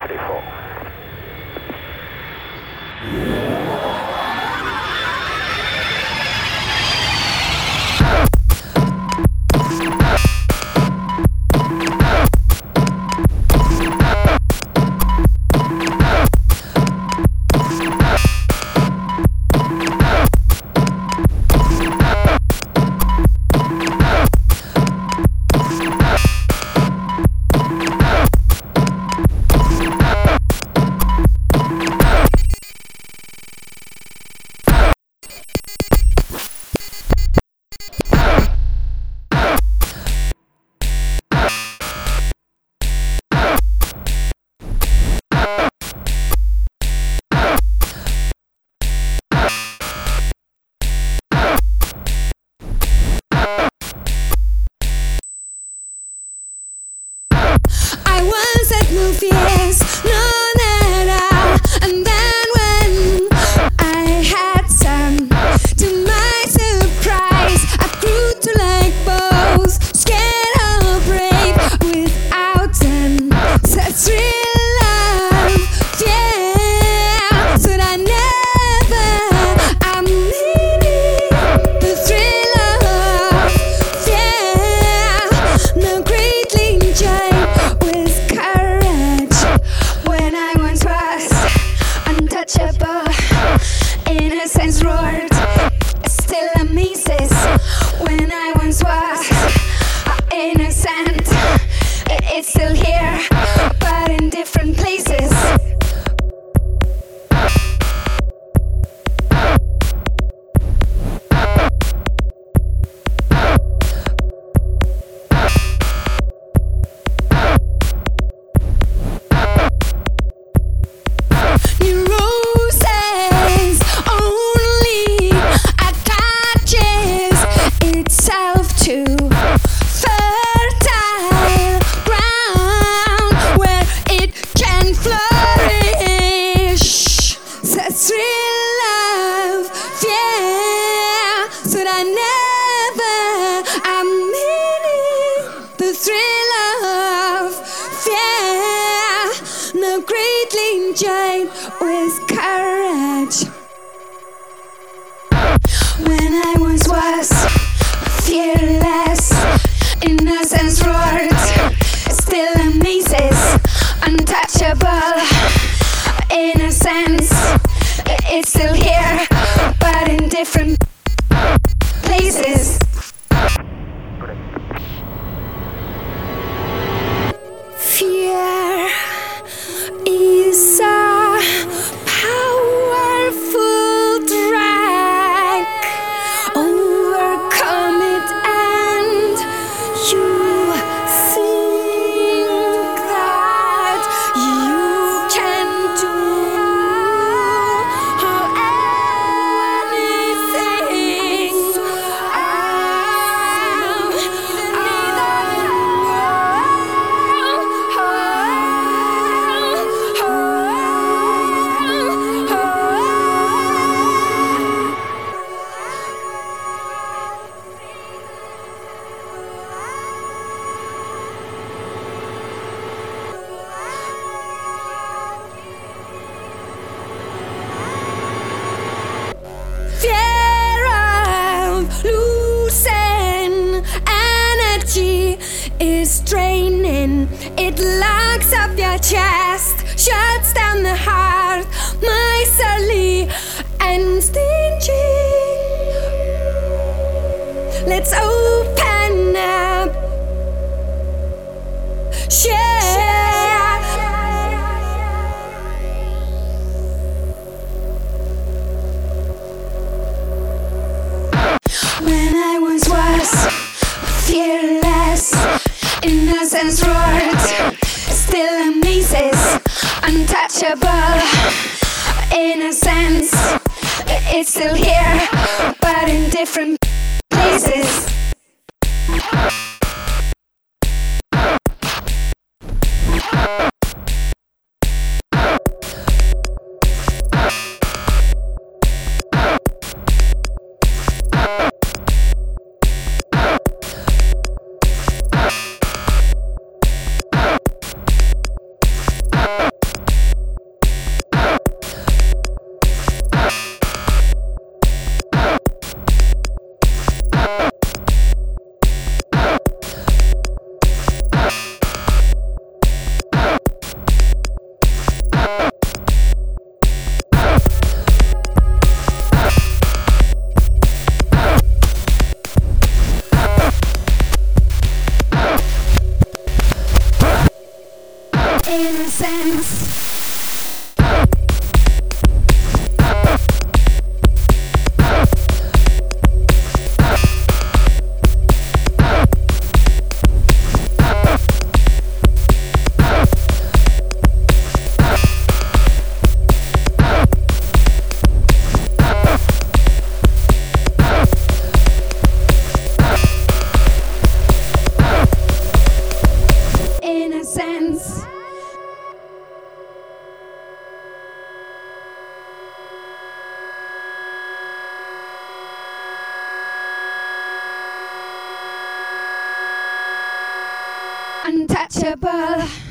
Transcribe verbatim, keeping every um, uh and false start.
ninety-four. Movies, none at all. And then when I had some, to my surprise, I grew to like both, scared or brave, without them. Such real love, yeah. So I never, I'm needing the thrill of, yeah. No greatly enjoyed with courage. When I once was untouchable, innocence roared, still amazes. When I once was innocent, it's still here, but in different places. New roses only attaches itself to fertile ground where it can flourish. Such real love, yeah. So I never, I'm needing the thrill of, yeah. No greatly enjoyed with courage. When I once was fearless, innocence roared, still amazes, untouchable. Innocence, it's still here, but in different places. Fear is a powerful drag. Overcome it and you think that you can do anything. Fear of losing energy is draining. It locks up your chest, shuts down the heart, miserly and stingy. Let's open up, share. When I once was fearless, innocence roared, still amazes, untouchable. Innocence, it's still here, but in different places. sense. Sense. Untouchable.